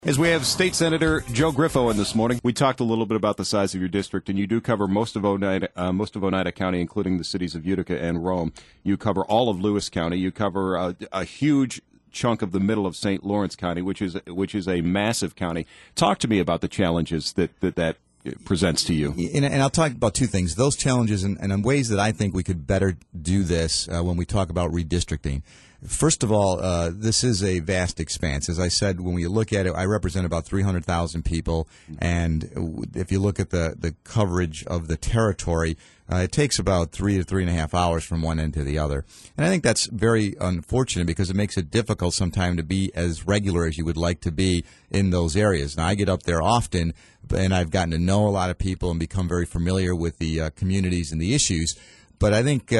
As we have State Senator Joe Griffo in this morning, we talked a little bit about the size of your district, and you do cover most of Oneida County, including the cities of Utica and Rome. You cover all of Lewis County. You cover a huge chunk of the middle of St. Lawrence County, which is a massive county. Talk to me about the challenges that presents to you. And I'll talk about two things: those challenges and ways that I think we could better do this when we talk about redistricting. First of all, this is a vast expanse. As I said, when we look at it, I represent about 300,000 people, and if you look at the coverage of the territory, it takes about 3 to 3.5 hours from one end to the other. And I think that's very unfortunate because it makes it difficult sometimes to be as regular as you would like to be in those areas. Now, I get up there often, and I've gotten to know a lot of people and become very familiar with the communities and the issues. But I think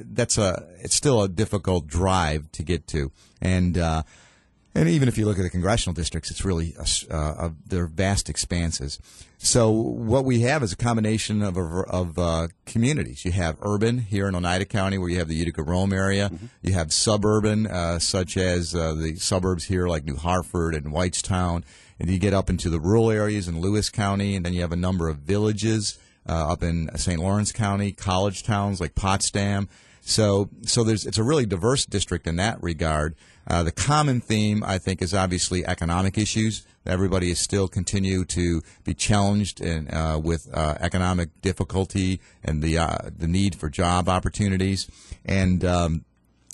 it's still a difficult drive to get to, and even if you look at the congressional districts, it's really they're vast expanses. So what we have is a combination of communities. You have urban here in Oneida County, where you have the Utica-Rome area. Mm-hmm. You have suburban, such as the suburbs here, like New Hartford and Whitestown, and you get up into the rural areas in Lewis County, and then you have a number of villages. Up in St. Lawrence County, college towns like Potsdam. So it's a really diverse district in that regard. The common theme, I think, is obviously economic issues. Everybody is still continue to be challenged with economic difficulty and the need for job opportunities. And then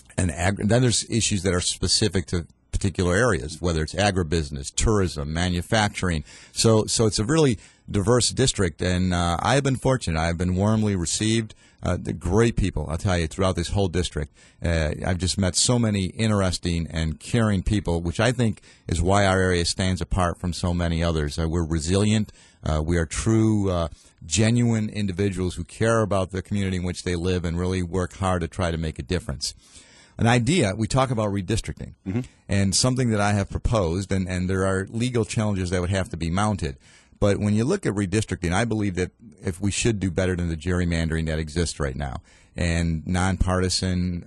there's issues that are specific to particular areas, whether it's agribusiness, tourism, manufacturing. So it's a really diverse district, and I've been fortunate. I've been warmly received. The great people, I'll tell you, throughout this whole district. I've just met so many interesting and caring people, which I think is why our area stands apart from so many others. We're resilient. We are true, genuine individuals who care about the community in which they live and really work hard to try to make a difference. An idea, we talk about redistricting, mm-hmm. and something that I have proposed, and there are legal challenges that would have to be mounted. But when you look at redistricting, I believe that if we should do better than the gerrymandering that exists right now, and nonpartisan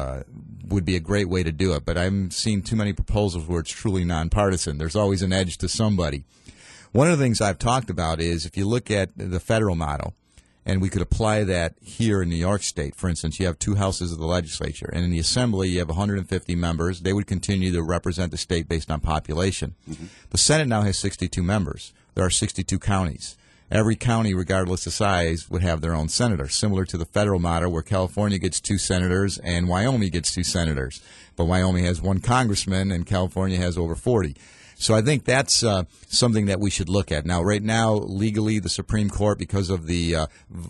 would be a great way to do it. But I'm seeing too many proposals where it's truly nonpartisan. There's always an edge to somebody. One of the things I've talked about is if you look at the federal model, and we could apply that here in New York State. For instance, you have two houses of the legislature, and in the assembly you have 150 members. They would continue to represent the state based on population. Mm-hmm. The Senate now has 62 members. There are 62 counties. Every county, regardless of size, would have their own senator, similar to the federal model where California gets 2 senators and Wyoming gets 2 senators. But Wyoming has 1 congressman and California has over 40. So I think that's something that we should look at. Now, right now, legally, the Supreme Court, because of the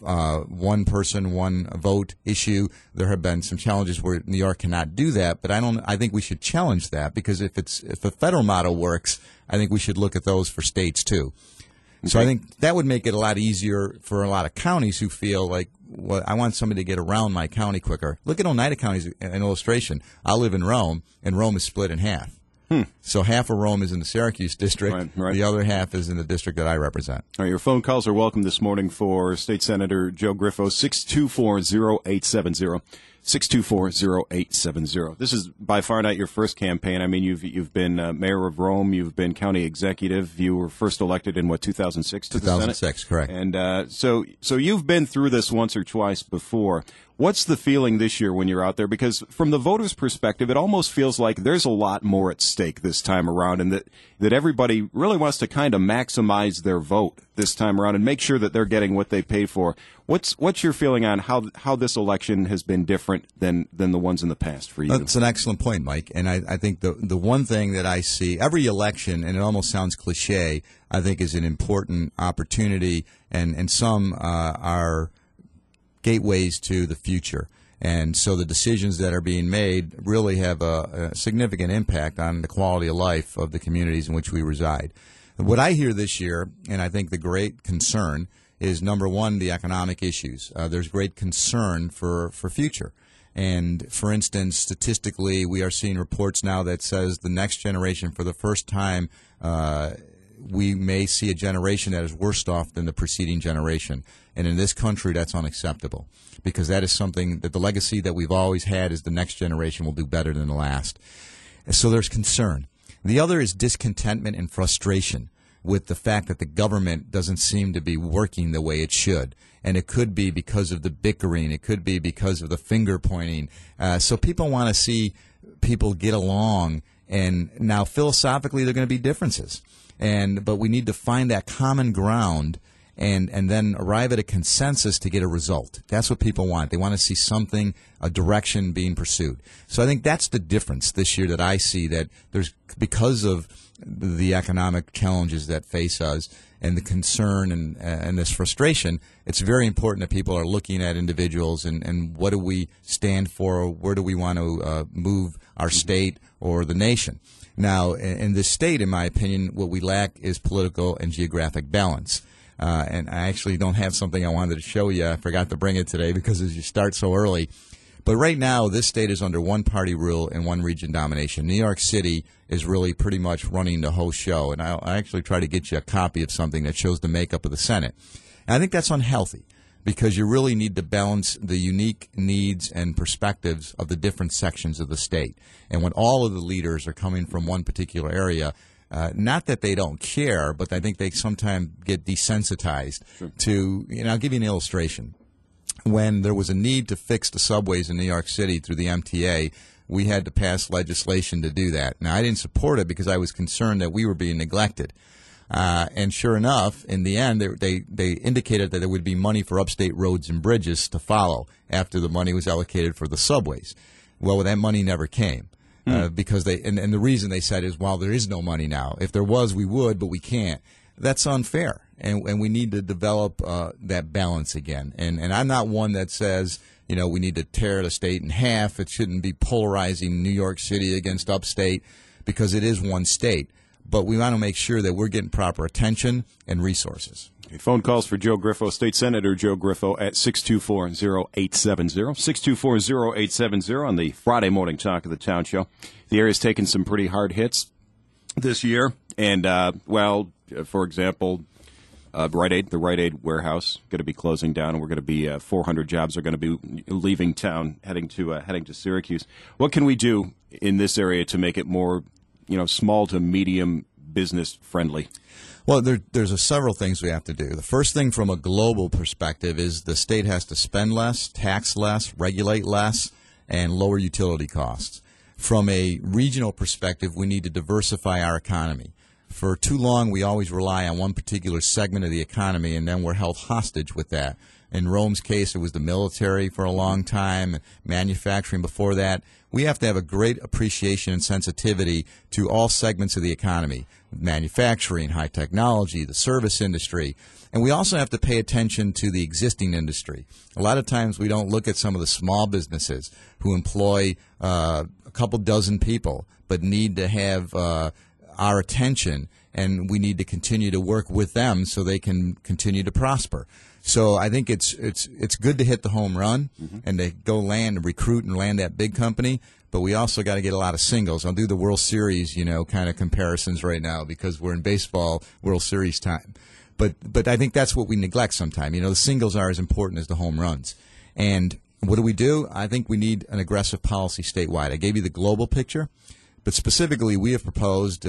one person, one vote issue, there have been some challenges where New York cannot do that. But I think we should challenge that because if the federal model works, I think we should look at those for states too. Okay. So I think that would make it a lot easier for a lot of counties who feel like, well, I want somebody to get around my county quicker. Look at Oneida County as an illustration. I live in Rome, and Rome is split in half. So half of Rome is in the Syracuse district. Right. The other half is in the district that I represent. All right, your phone calls are welcome this morning for State Senator Joe Griffo, 624-0870. 624-0870. This is by far not your first campaign. I mean, you've been mayor of Rome. You've been county executive. You were first elected in, 2006 to the Senate? 2006, correct. And so you've been through this once or twice before. What's the feeling this year when you're out there? Because from the voters' perspective, it almost feels like there's a lot more at stake this time around, and that everybody really wants to kind of maximize their vote this time around and make sure that they're getting what they paid for. What's your feeling on how this election has been different than the ones in the past for you? That's an excellent point, Mike. And I think the one thing that I see every election, and it almost sounds cliche, I think is an important opportunity, and some are gateways to the future. And so the decisions that are being made really have a significant impact on the quality of life of the communities in which we reside. What I hear this year, and I think the great concern, is number one, the economic issues. There's great concern for future. And for instance, statistically, we are seeing reports now that says the next generation, for the first time, we may see a generation that is worse off than the preceding generation. And in this country, that's unacceptable, because that is something that the legacy that we've always had is the next generation will do better than the last. And so there's concern. The other is discontentment and frustration with the fact that the government doesn't seem to be working the way it should. And it could be because of the bickering. It could be because of the finger pointing. So people want to see people get along. And now philosophically, there are going to be differences. But we need to find that common ground and then arrive at a consensus to get a result. That's what people want. They want to see something, a direction being pursued. So I think that's the difference this year that I see, that there's, because of the economic challenges that face us and the concern and this frustration, it's very important that people are looking at individuals and what do we stand for, where do we want to move our state or the nation. Now, in this state, in my opinion, what we lack is political and geographic balance. And I actually don't have something I wanted to show you. I forgot to bring it today because as you start so early. But right now, this state is under one-party rule and one-region domination. New York City is really pretty much running the whole show. And I actually try to get you a copy of something that shows the makeup of the Senate. And I think that's unhealthy because you really need to balance the unique needs and perspectives of the different sections of the state. And when all of the leaders are coming from one particular area, not that they don't care, but I think they sometimes get desensitized to, I'll give you an illustration. When there was a need to fix the subways in New York City through the MTA, we had to pass legislation to do that. Now, I didn't support it because I was concerned that we were being neglected. And sure enough, in the end, they indicated that there would be money for upstate roads and bridges to follow after the money was allocated for the subways. Well, that money never came. Because and the reason they said is, well, there is no money now. If there was, we would, but we can't. That's unfair, and we need to develop that balance again. And I'm not one that says, we need to tear the state in half. It shouldn't be polarizing New York City against upstate because it is one state. But we want to make sure that we're getting proper attention and resources. Phone calls for Joe Griffo, State Senator Joe Griffo at 624-0870, 624-0870 on the Friday morning Talk of the Town show. The area's taken some pretty hard hits this year. And, for example, the Rite Aid warehouse going to be closing down, and we're going to be 400 jobs are going to be leaving town, heading to Syracuse. What can we do in this area to make it more, small to medium business friendly? Well, there's several things we have to do. The first thing from a global perspective is the state has to spend less, tax less, regulate less, and lower utility costs. From a regional perspective, we need to diversify our economy. For too long, we always rely on one particular segment of the economy, and then we're held hostage with that. In Rome's case, it was the military for a long time, manufacturing before that. We have to have a great appreciation and sensitivity to all segments of the economy, manufacturing, high technology, the service industry. And we also have to pay attention to the existing industry. A lot of times we don't look at some of the small businesses who employ a couple dozen people but need to have our attention, and we need to continue to work with them so they can continue to prosper. So I think it's good to hit the home run and to go land and recruit and land that big company, but we also got to get a lot of singles. I'll do the World Series, kind of comparisons right now because we're in baseball World Series time. But I think that's what we neglect sometimes. The singles are as important as the home runs. And what do? I think we need an aggressive policy statewide. I gave you the global picture, but specifically we have proposed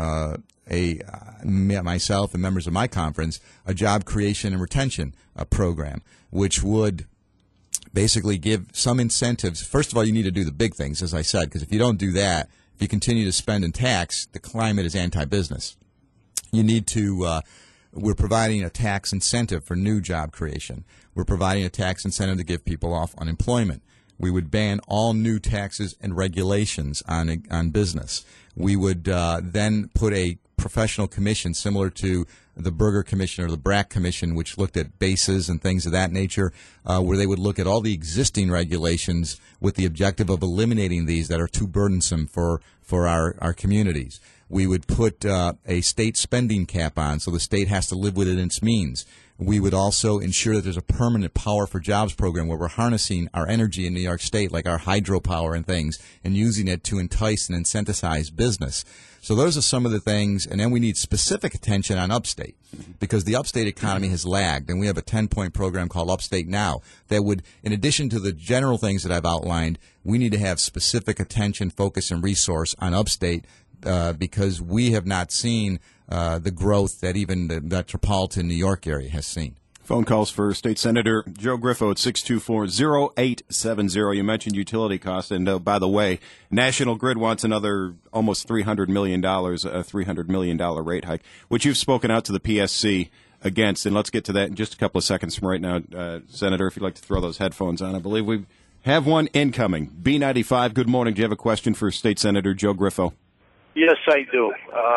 myself and members of my conference, a job creation and retention program, which would basically give some incentives. First of all, you need to do the big things, as I said, because if you don't do that, if you continue to spend and tax, the climate is anti-business. You need to we're providing a tax incentive for new job creation. We're providing a tax incentive to give people off unemployment. We would ban all new taxes and regulations on business. We would then put a professional commission similar to the Berger Commission or the BRAC Commission, which looked at bases and things of that nature, where they would look at all the existing regulations with the objective of eliminating these that are too burdensome for our communities. We would put a state spending cap on, so the state has to live within its means. We would also ensure that there's a permanent Power for Jobs program where we're harnessing our energy in New York State, like our hydropower and things, and using it to entice and incentivize business. So those are some of the things, and then we need specific attention on upstate, because the upstate economy has lagged, and we have a 10-point program called Upstate Now that would, in addition to the general things that I've outlined, we need to have specific attention, focus, and resource on upstate because we have not seen the growth that even the metropolitan New York area has seen. Phone calls for State Senator Joe Griffo at 624-0870. You mentioned utility costs, and by the way, National Grid wants another almost $300 million, a $300 million rate hike, which you've spoken out to the PSC against, and let's get to that in just a couple of seconds from right now. Senator, if you'd like to throw those headphones on, I believe we have one incoming. B95, good morning. Do you have a question for State Senator Joe Griffo? Yes, I do.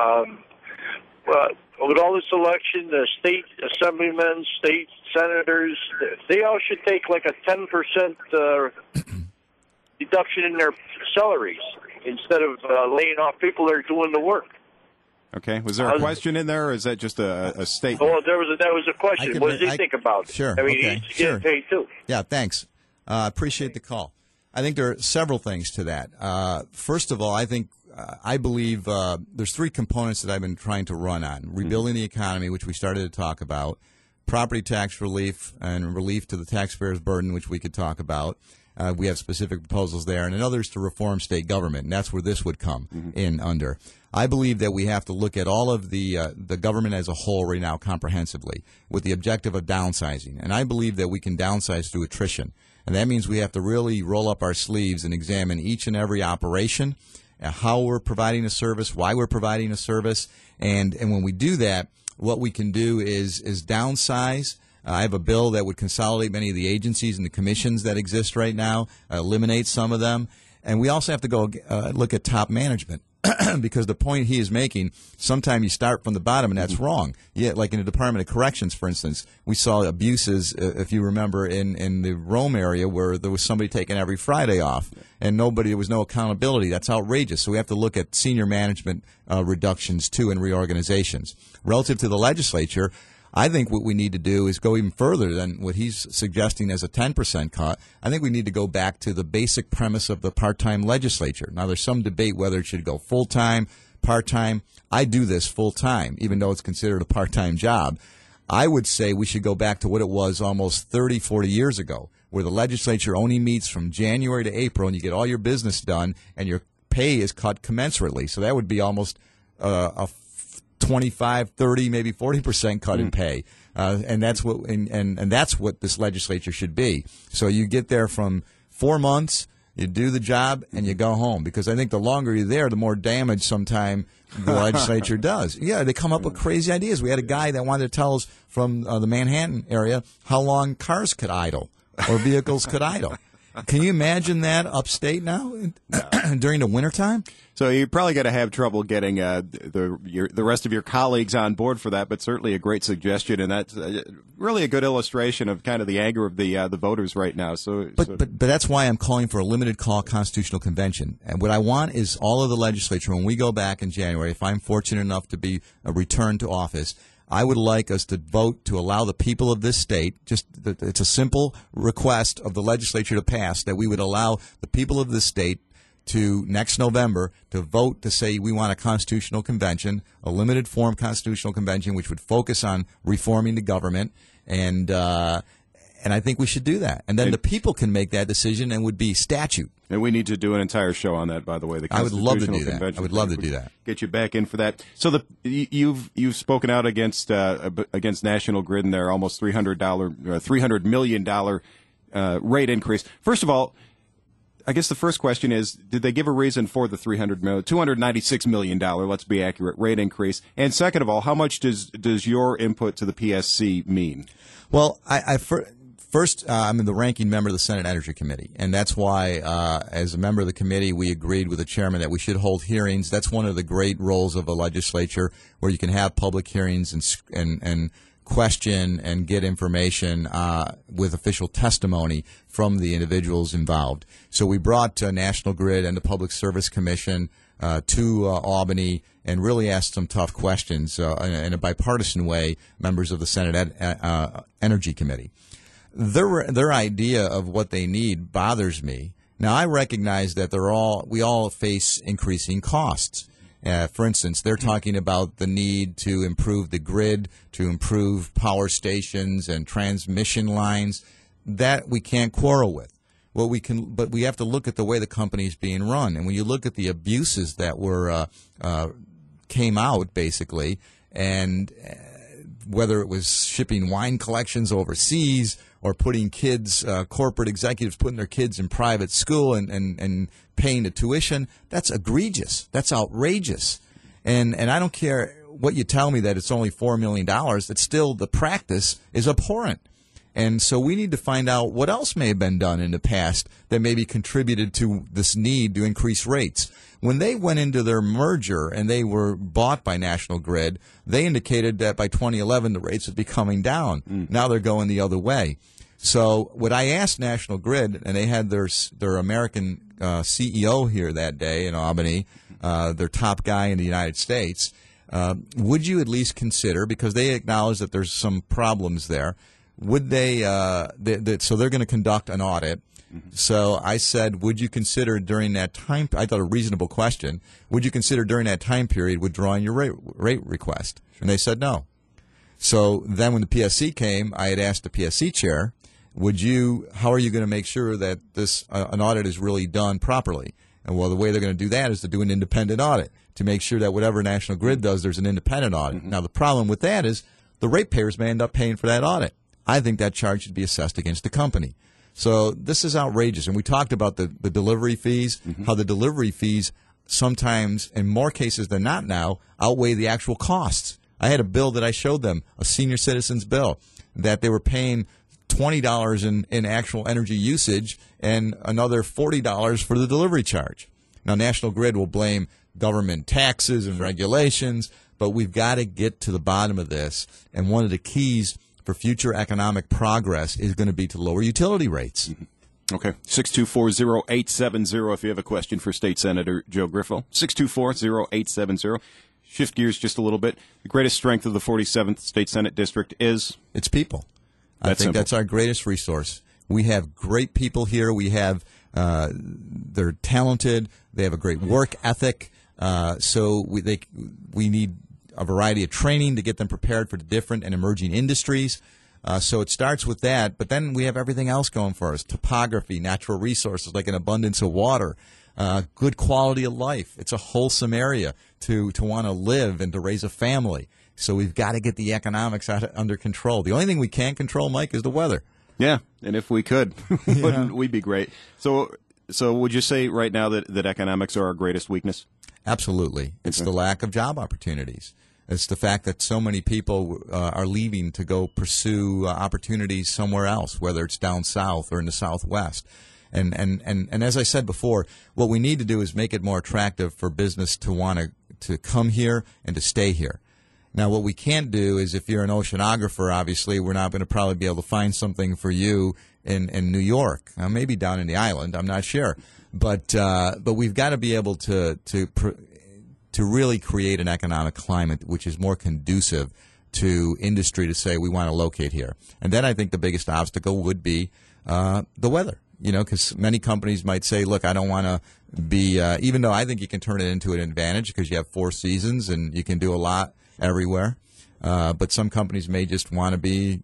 With all this election, the state assemblymen, state senators, they all should take like a 10% deduction in their salaries instead of laying off people that are doing the work. Okay. Was there a question in there, or is that just a statement? Oh, that was a question. What do you think about it? Sure. I mean, okay. he's getting paid too. Yeah, thanks. Appreciate the call. I think there are several things to that. First of all, I believe there's three components that I've been trying to run on. Rebuilding the economy, which we started to talk about, property tax relief and relief to the taxpayer's burden, which we could talk about. We have specific proposals there, and another is to reform state government, and that's where this would come in under. I believe that we have to look at all of the government as a whole right now comprehensively with the objective of downsizing, and I believe that we can downsize through attrition, and that means we have to really roll up our sleeves and examine each and every operation, how we're providing a service, why we're providing a service, and when we do that, what we can do is downsize. I have a bill that would consolidate many of the agencies and the commissions that exist right now, eliminate some of them, and we also have to go look at top management. Because the point he is making, sometimes you start from the bottom, and that's wrong. Yeah, like in the Department of Corrections, for instance, we saw abuses, if you remember, in the Rome area where there was somebody taking every Friday off, and there was no accountability. That's outrageous. So we have to look at senior management reductions, too, and reorganizations. Relative to the legislature, I think what we need to do is go even further than what he's suggesting as a 10% cut. I think we need to go back to the basic premise of the part-time legislature. Now, there's some debate whether it should go full-time, part-time. I do this full-time, even though it's considered a part-time job. I would say we should go back to what it was almost 30, 40 years ago, where the legislature only meets from January to April, and you get all your business done, and your pay is cut commensurately. So that would be almost a 25, 30, maybe 40% cut in pay, and that's what and that's what this legislature should be. So you get there from 4 months, you do the job, and you go home. Because I think the longer you're there, the more damage sometime the legislature does. Yeah, they come up with crazy ideas. We had a guy that wanted to tell us from the Manhattan area how long cars could idle or vehicles could idle. Can you imagine that upstate now during the wintertime? So you're probably going to have trouble getting the rest of your colleagues on board for that, but certainly a great suggestion, and that's really a good illustration of kind of the anger of the voters right now. But that's why I'm calling for a limited call constitutional convention. And what I want is all of the legislature, when we go back in January, if I'm fortunate enough to be returned to office, I would like us to vote to allow the people of this state, it's a simple request of the legislature to pass, that we would allow the people of this state to, next November, to vote to say we want a constitutional convention, a limited form constitutional convention, which would focus on reforming the government, and I think we should do that. And then the people can make that decision and would be statute. And we need to do an entire show on that, by the way. The I would love to do that. I would love to do that. Get you back in for that. So you've spoken out against National Grid and their almost $300 million rate increase. First of all, I guess the first question is, did they give a reason for the $296 million, let's be accurate, rate increase? And second of all, how much does your input to the PSC mean? Well, First, I'm the ranking member of the Senate Energy Committee, and that's why, as a member of the committee, we agreed with the chairman that we should hold hearings. That's one of the great roles of a legislature, where you can have public hearings and question and get information with official testimony from the individuals involved. So we brought National Grid and the Public Service Commission to Albany and really asked some tough questions in a bipartisan way, members of the Senate Energy Committee. Their idea of what they need bothers me. Now, I recognize that we all face increasing costs. For instance, they're talking about the need to improve the grid, to improve power stations and transmission lines. That we can't quarrel with. But we have to look at the way the company is being run. And when you look at the abuses that came out, basically, and whether it was shipping wine collections overseas or putting kids, corporate executives putting their kids in private school and paying the tuition, that's egregious. That's outrageous. And I don't care what you tell me that it's only $4 million, that still the practice is abhorrent. And so we need to find out what else may have been done in the past that maybe contributed to this need to increase rates. When they went into their merger and they were bought by National Grid, they indicated that by 2011 the rates would be coming down. Now they're going the other way. So what I asked National Grid, and they had their American CEO here that day in Albany, their top guy in the United States, would you at least consider, because they acknowledge that there's some problems there, would they, so they're going to conduct an audit. So I said, would you consider during that time, I thought a reasonable question, would you consider during that time period withdrawing your rate request? And they said no. So then when the PSC came, I had asked the PSC chair, how are you going to make sure that this an audit is really done properly? And well, the way they're going to do that is to do an independent audit to make sure that whatever National Grid does, there's an independent audit. Now, the problem with that is the ratepayers may end up paying for that audit. I think that charge should be assessed against the company. So this is outrageous. And we talked about the delivery fees, how the delivery fees sometimes, in more cases than not now, outweigh the actual costs. I had a bill that I showed them, a senior citizens bill, that they were paying $20 in actual energy usage and another $40 for the delivery charge. Now, National Grid will blame government taxes and regulations, but we've got to get to the bottom of this. And one of the keys for future economic progress is going to be to lower utility rates. Okay. 624-0870 if you have a question for State Senator Joe Griffo. 624-0870. Shift gears just a little bit. The greatest strength of the 47th State Senate District is? It's people. I think that's our greatest resource. We have great people here. We have they're talented. They have a great work ethic. So we need a variety of training to get them prepared for the different and emerging industries. So it starts with that, but then we have everything else going for us: topography, natural resources like an abundance of water, good quality of life. It's a wholesome area to want to live and to raise a family. So we've got to get the economics under control. The only thing we can't control, Mike, is the weather. Yeah, and if we could, wouldn't we be great? So would you say right now that economics are our greatest weakness? Absolutely. It's the lack of job opportunities. It's the fact that so many people are leaving to go pursue opportunities somewhere else, whether it's down south or in the Southwest. And as I said before, what we need to do is make it more attractive for business to want to come here and to stay here. Now, what we can't do is, if you're an oceanographer, obviously, we're not going to probably be able to find something for you in New York. Maybe down in the island, I'm not sure. But we've got to be able to really create an economic climate which is more conducive to industry to say we want to locate here. And then I think the biggest obstacle would be the weather. Because many companies might say, look, I don't want to be, even though I think you can turn it into an advantage because you have 4 seasons and you can do a lot everywhere. But some companies may just want to be,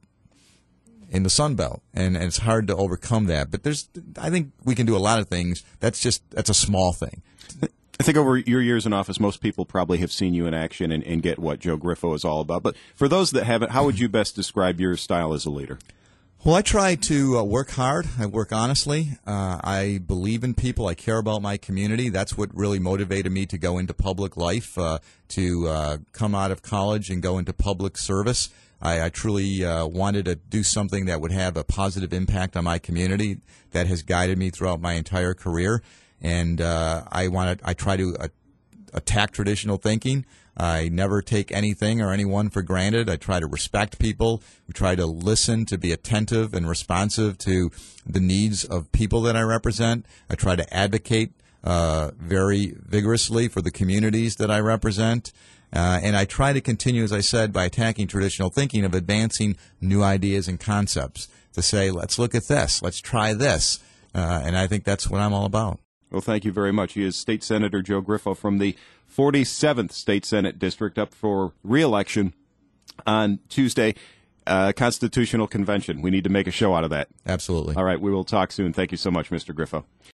in the Sun Belt, and it's hard to overcome that. But I think we can do a lot of things. That's a small thing. I think over your years in office, most people probably have seen you in action and get what Joe Griffo is all about. But for those that haven't, how would you best describe your style as a leader? Well, I try to work hard. I work honestly. I believe in people. I care about my community. That's what really motivated me to go into public life, to come out of college and go into public service. I truly wanted to do something that would have a positive impact on my community. That has guided me throughout my entire career. And I try to attack traditional thinking. I never take anything or anyone for granted. I try to respect people. We try to listen, to be attentive and responsive to the needs of people that I represent. I try to advocate very vigorously for the communities that I represent. And I try to continue, as I said, by attacking traditional thinking of advancing new ideas and concepts to say, let's look at this, let's try this. And I think that's what I'm all about. Well, thank you very much. He is State Senator Joe Griffo from the 47th State Senate District, up for re-election on Tuesday. Constitutional Convention. We need to make a show out of that. Absolutely. All right, we will talk soon. Thank you so much, Mr. Griffo.